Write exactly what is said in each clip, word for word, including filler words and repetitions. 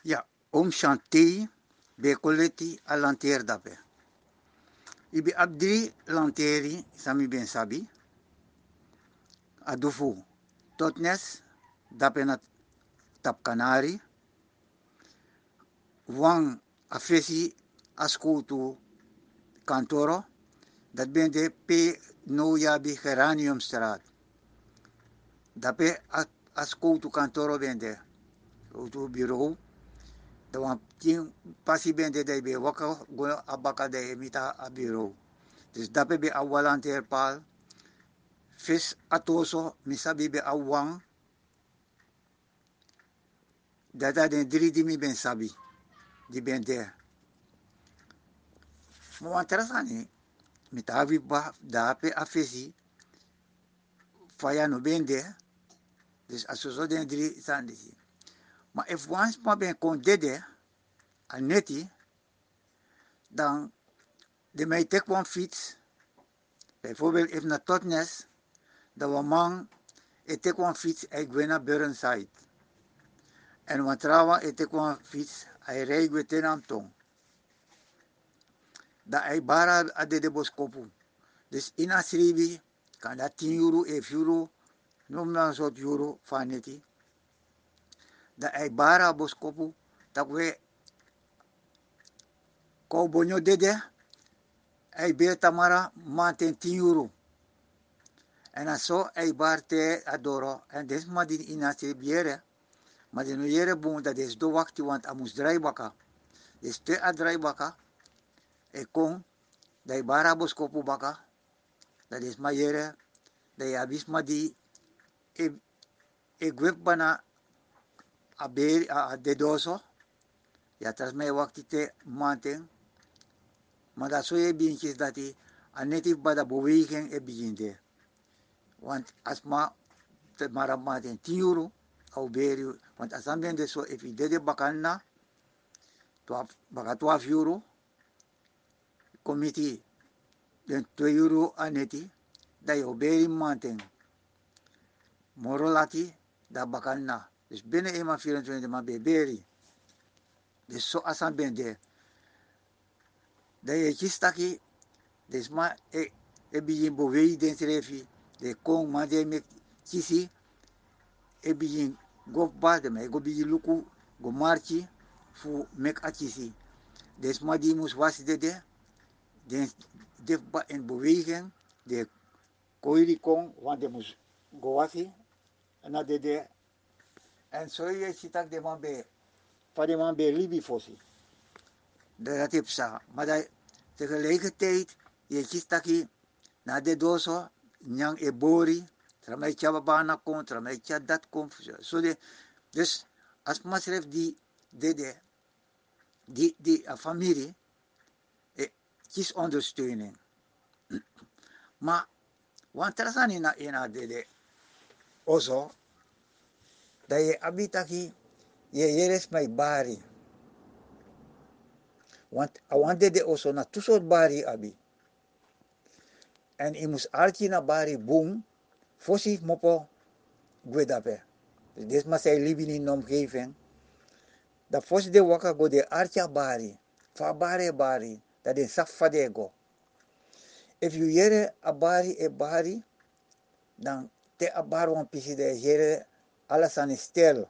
Ja, om Shanti, be koleti a lanteer dape. Ibi abdri lanteri, sami ben sabi, adufu totnes, dape na tap kanari, wang afesi askutu kantoro, dat ben de P. No Yabi Geraniumstraat. Dape askutu kantoro ben de, utu bureau, da wan ting pasi ben de de be waka go abaka de mita a bureau. Dus dape be awalanteer pal, vis atoso, misabi be awang, data den drie di mi ben sabi, di ben de. Mo wantarasani, mitavi ba dape afesi, faya no ben de, dus asoso den drie sandisi. Maar if once ma ben kon dede, a neti, dan de mij tek one fiets, bijvoorbeeld if na Totnes, dan wa man, ik tek one fiets, ik ben naar Burnside. En wat trouwen, ik tek one fiets, hij rijdt met ten am tong. Da ai bara ade de boskopu. Dus in asribi, kan dat tien euro, elf euro, noem dan een soort euro van neti. Da ai bara boskopu, dat we kou bonyo dede, ai be tamara manten tien euro. En dan zo ai bar te adoro. En des ma di in asribi yere. Maar de no yere bon, dat is do wakti, want amus draibaka. Dus te a draibaka, e kon, da ai bara boskopu baka, dat is ma yere, da ai abis ma di, e ik wip bana a beri a dedoso ya tras me wakti te manten maar dat zo je bintjes dat hij a netif bada beweging e beginde want as ma te mara manten tien euro au beri want as dan ben de so if ide de bakanna twaalf baka twaalf euro komiti den twee euro a neti da yo beri manten morolati da bakanna dus binnen eenmaal vierentwintig ma be beri. Dus zo asan ben de. Da je kistaki, dus ma e, e bijin bovei den trefi, de kong ma de me kisi, e bijin gof ba de me, go bijin luku, go marchi, fu mek a kisi. Dus ma die moest was de de, den def ba in beweging, de koiri kong, want de moest go wasi, en na de de, en zo je ziet de man be, van de man be libi fosi. Dat heb sa, maar dat tegelijkertijd, je ziet na de doso, nyang e bori, tramai chaba bana kon, tramai cha dat kon, so de, dus als masref die, de de, die, die uh, familie, e, kies ondersteuning. Maar, want er zijn in ina de de, ozo, dat je abitaki, je jeres mai bari. Want, want de de ozo na tusot bari abi. En je moest arki na bari boom, fosi mopo, gwedape. Dus dit maar zij leven in de omgeving. Dat fos de waka go de archa bari, fa bare bari, dat de safa de go. If you yere a bari e bari, dan te a bar wan pisi de yere alles aan stel.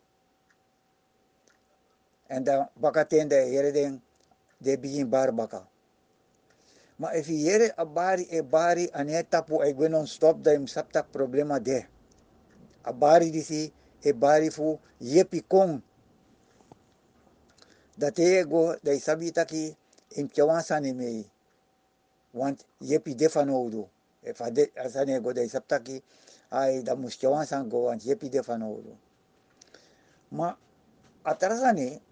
En dan baka ten de yere den de begin bar baka. Maar if you yere a bari e bari an e tapu e gwenon stop da im saptak problema de. A bari disi e bari fu yepi kong. Dat e go da isabita ki im chawansa ni mei. Want yepi defano udu. E fa de asane go da isaptaki ai da muskewan san go want yepi defano udu. Ma atarasani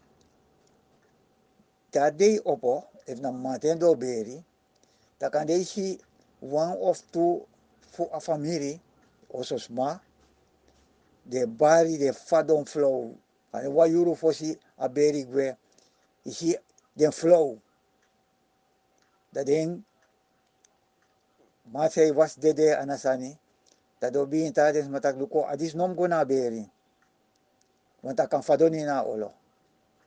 ta dei opo if na matendo beri ta kan dei si one of two fu a family also sma de bari de fadon flow ani wa yuru fosi a beri gwe isi den flow da den ma sei was dede anasani ta do bi ta des matak luko adis nom go na beri want akan fadoni na olo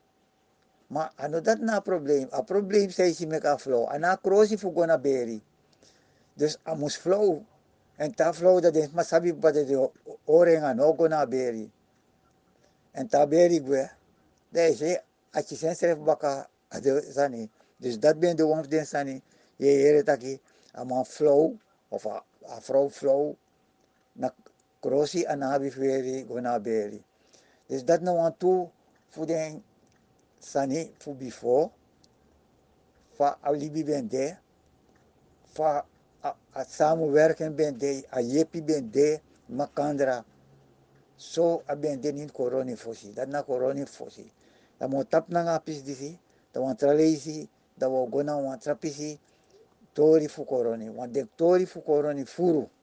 Maar ano dat na probleem. A probleem zei si meka flow. Ana krosi fu gona beri. Dus a mus flow. En ta flow dat is masabi pa de orenga no gona beri. En ta beri gwe. Deze als je zijn schrijf baka ade sani. Dus dat ben de wons den sani. Je here taki a man flow of a, a vrouw flow na krosi anabi feri gona beri. Dus dat nou aan toe voor den sani voor before. Fa alibi ben de. Fa a, a samenwerken ben de. A jepi ben de. Makandra. So a ben de in corona fosi. Dat na corona fosi. Dat mo tap na nga pis disi. Dat want tralezi. Dat wo gona want trapisi. Tori fu corona. Want de tori fu corona furu.